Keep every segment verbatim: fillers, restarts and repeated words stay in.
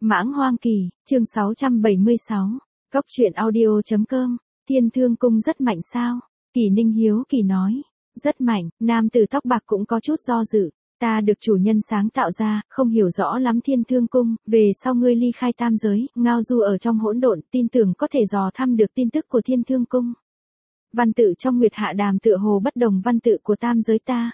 Mãng Hoang Kỳ, chương sáu trăm bảy mươi sáu, Cốc truyện audio chấm com, Thiên Thương Cung rất mạnh sao? Kỳ Ninh hiếu kỳ nói, rất mạnh, nam tử tóc bạc cũng có chút do dự, ta được chủ nhân sáng tạo ra, không hiểu rõ lắm Thiên Thương Cung, về sau ngươi ly khai tam giới, ngao du ở trong hỗn độn, tin tưởng có thể dò thăm được tin tức của Thiên Thương Cung. Văn tự trong Nguyệt Hạ Đàm tựa hồ bất đồng văn tự của tam giới ta.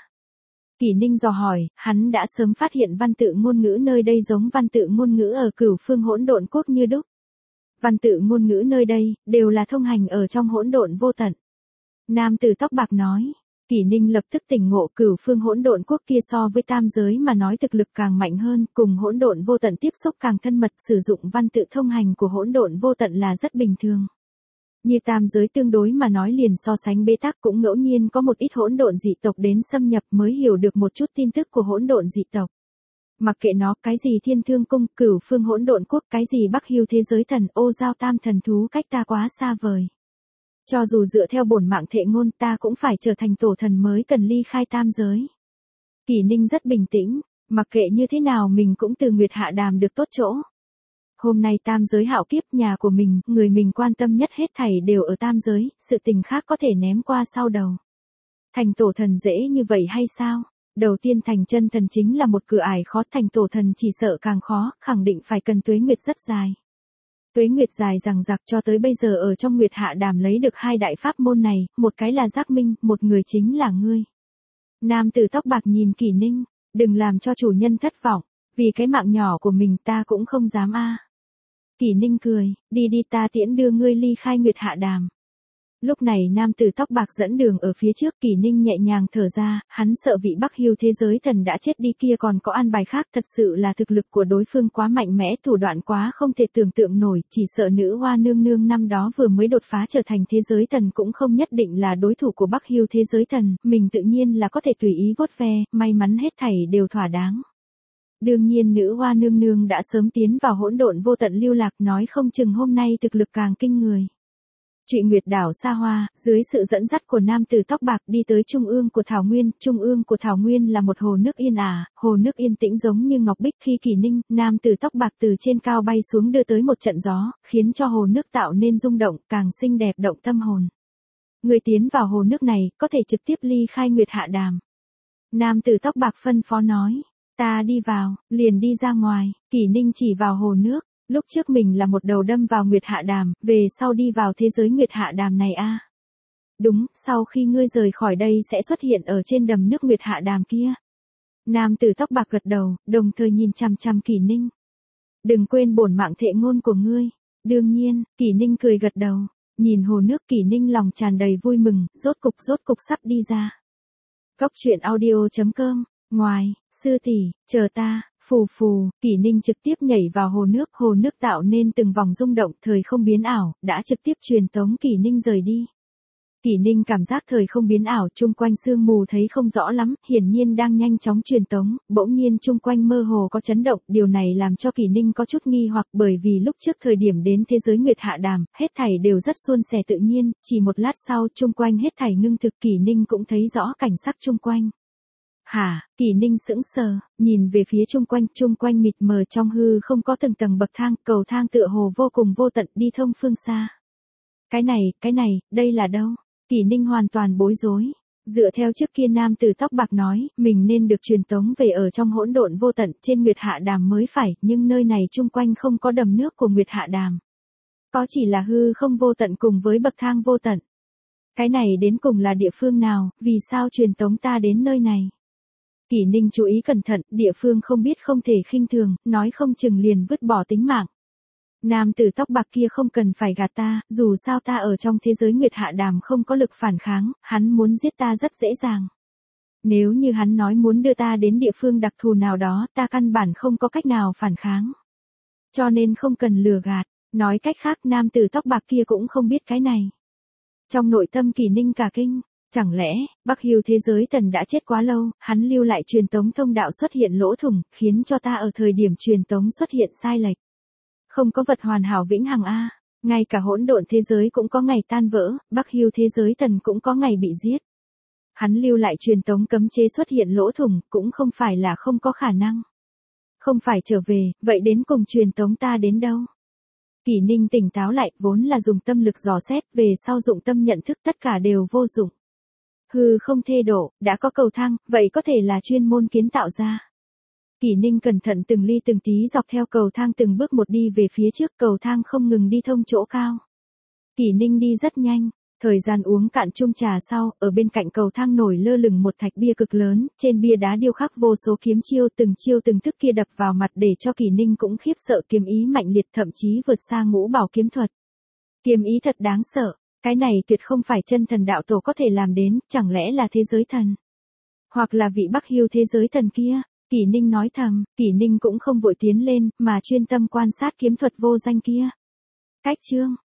Kỳ Ninh dò hỏi, hắn đã sớm phát hiện văn tự ngôn ngữ nơi đây giống văn tự ngôn ngữ ở Cửu Phương Hỗn Độn Quốc như đúc. Văn tự ngôn ngữ nơi đây đều là thông hành ở trong hỗn độn vô tận. Nam tử tóc bạc nói. Kỳ Ninh lập tức tỉnh ngộ, Cửu Phương Hỗn Độn Quốc kia so với tam giới mà nói thực lực càng mạnh hơn, cùng hỗn độn vô tận tiếp xúc càng thân mật, sử dụng văn tự thông hành của hỗn độn vô tận là rất bình thường. Như tam giới tương đối mà nói liền so sánh bế tắc, cũng ngẫu nhiên có một ít hỗn độn dị tộc đến xâm nhập mới hiểu được một chút tin tức của hỗn độn dị tộc. Mặc kệ nó, cái gì Thiên Thương Cung, Cửu Phương Hỗn Độn Quốc, cái gì Bắc Hưu thế giới thần, Ô Giao Tam thần thú, cách ta quá xa vời. Cho dù dựa theo bổn mạng thệ ngôn, ta cũng phải trở thành tổ thần mới cần ly khai tam giới. Kỳ Ninh rất bình tĩnh, mặc kệ như thế nào mình cũng từ Nguyệt Hạ Đàm được tốt chỗ. Hôm nay tam giới hạo kiếp, nhà của mình, người mình quan tâm nhất hết thảy đều ở tam giới, sự tình khác có thể ném qua sau đầu. Thành tổ thần dễ như vậy hay sao? Đầu tiên thành chân thần chính là một cửa ải khó, thành tổ thần chỉ sợ càng khó, khẳng định phải cần tuế nguyệt rất dài. Tuế nguyệt dài rằng giặc, cho tới bây giờ ở trong Nguyệt Hạ Đàm lấy được hai đại pháp môn này, một cái là Giác Minh, một người chính là ngươi. Nam tử tóc bạc nhìn Kỳ Ninh, đừng làm cho chủ nhân thất vọng, vì cái mạng nhỏ của mình ta cũng không dám a. Kỳ Ninh cười, đi đi, ta tiễn đưa ngươi ly khai Nguyệt Hạ Đàm. Lúc này nam tử tóc bạc dẫn đường ở phía trước, Kỳ Ninh nhẹ nhàng thở ra, hắn sợ vị Bắc Hưu thế giới thần đã chết đi kia còn có an bài khác, thật sự là thực lực của đối phương quá mạnh mẽ, thủ đoạn quá không thể tưởng tượng nổi, chỉ sợ nữ hoa nương nương năm đó vừa mới đột phá trở thành thế giới thần cũng không nhất định là đối thủ của Bắc Hưu thế giới thần, mình tự nhiên là có thể tùy ý vuốt ve, may mắn hết thảy đều thỏa đáng. Đương nhiên nữ hoa nương nương đã sớm tiến vào hỗn độn vô tận lưu lạc, nói không chừng hôm nay thực lực càng kinh người. Trụy Nguyệt đảo xa hoa, dưới sự dẫn dắt của nam tử tóc bạc đi tới trung ương của Thảo Nguyên, trung ương của Thảo Nguyên là một hồ nước yên ả, hồ nước yên tĩnh giống như ngọc bích. Khi Kỳ Ninh, nam tử tóc bạc từ trên cao bay xuống đưa tới một trận gió, khiến cho hồ nước tạo nên rung động, càng xinh đẹp động tâm hồn. Người tiến vào hồ nước này, có thể trực tiếp ly khai Nguyệt Hạ Đàm. Nam tử tóc bạc phân phó nói, ta đi vào, liền đi ra ngoài. Kỳ Ninh chỉ vào hồ nước. Lúc trước mình là một đầu đâm vào Nguyệt Hạ Đàm, về sau đi vào thế giới Nguyệt Hạ Đàm này a. À. Đúng, sau khi ngươi rời khỏi đây sẽ xuất hiện ở trên đầm nước Nguyệt Hạ Đàm kia. Nam tử tóc bạc gật đầu, đồng thời nhìn chằm chằm Kỳ Ninh. Đừng quên bổn mạng thệ ngôn của ngươi. Đương nhiên, Kỳ Ninh cười gật đầu, nhìn hồ nước, Kỳ Ninh lòng tràn đầy vui mừng, rốt cục rốt cục sắp đi ra. Cốc truyện audio chấm com, ngoài, sư tỷ, chờ ta. Phù phù, Kỳ Ninh trực tiếp nhảy vào hồ nước, hồ nước tạo nên từng vòng rung động, thời không biến ảo, đã trực tiếp truyền tống Kỳ Ninh rời đi. Kỳ Ninh cảm giác thời không biến ảo, chung quanh sương mù thấy không rõ lắm, hiển nhiên đang nhanh chóng truyền tống, bỗng nhiên chung quanh mơ hồ có chấn động, điều này làm cho Kỳ Ninh có chút nghi hoặc, bởi vì lúc trước thời điểm đến thế giới Nguyệt Hạ Đàm, hết thảy đều rất suôn sẻ tự nhiên, chỉ một lát sau chung quanh hết thảy ngưng thực, Kỳ Ninh cũng thấy rõ cảnh sắc chung quanh. Hả, Kỳ Ninh sững sờ, nhìn về phía chung quanh, chung quanh mịt mờ trong hư không có từng tầng bậc thang, cầu thang tựa hồ vô cùng vô tận đi thông phương xa. Cái này, cái này, đây là đâu? Kỳ Ninh hoàn toàn bối rối. Dựa theo trước kia nam tử tóc bạc nói, mình nên được truyền tống về ở trong hỗn độn vô tận, trên Nguyệt Hạ Đàm mới phải, nhưng nơi này chung quanh không có đầm nước của Nguyệt Hạ Đàm. Có chỉ là hư không vô tận cùng với bậc thang vô tận. Cái này đến cùng là địa phương nào, vì sao truyền tống ta đến nơi này? Kỳ Ninh chú ý cẩn thận, địa phương không biết không thể khinh thường, nói không chừng liền vứt bỏ tính mạng. Nam tử tóc bạc kia không cần phải gạt ta, dù sao ta ở trong thế giới Nguyệt Hạ Đàm không có lực phản kháng, hắn muốn giết ta rất dễ dàng. Nếu như hắn nói muốn đưa ta đến địa phương đặc thù nào đó, ta căn bản không có cách nào phản kháng. Cho nên không cần lừa gạt, nói cách khác nam tử tóc bạc kia cũng không biết cái này. Trong nội tâm Kỳ Ninh cả kinh. Chẳng lẽ, Bắc Hưu thế giới thần đã chết quá lâu, hắn lưu lại truyền tống thông đạo xuất hiện lỗ thủng, khiến cho ta ở thời điểm truyền tống xuất hiện sai lệch. Không có vật hoàn hảo vĩnh hằng a, à. Ngay cả hỗn độn thế giới cũng có ngày tan vỡ, Bắc Hưu thế giới thần cũng có ngày bị giết. Hắn lưu lại truyền tống cấm chế xuất hiện lỗ thủng, cũng không phải là không có khả năng. Không phải trở về, vậy đến cùng truyền tống ta đến đâu? Kỷ Ninh tỉnh táo lại, vốn là dùng tâm lực dò xét, về sau dụng tâm nhận thức tất cả đều vô dụng. Hư không thê độ, đã có cầu thang, vậy có thể là chuyên môn kiến tạo ra. Kỷ Ninh cẩn thận từng ly từng tí dọc theo cầu thang từng bước một đi về phía trước, cầu thang không ngừng đi thông chỗ cao. Kỷ Ninh đi rất nhanh, thời gian uống cạn chung trà sau, ở bên cạnh cầu thang nổi lơ lửng một thạch bia cực lớn, trên bia đá điêu khắc vô số kiếm chiêu, từng chiêu từng thức kia đập vào mặt để cho Kỷ Ninh cũng khiếp sợ, kiếm ý mạnh liệt thậm chí vượt xa ngũ bảo kiếm thuật. Kiếm ý thật đáng sợ, cái này tuyệt không phải chân thần đạo tổ có thể làm đến, chẳng lẽ là thế giới thần? Hoặc là vị Bắc Hưu thế giới thần kia? Kỷ Ninh nói thầm, Kỷ Ninh cũng không vội tiến lên, mà chuyên tâm quan sát kiếm thuật vô danh kia. Cách chương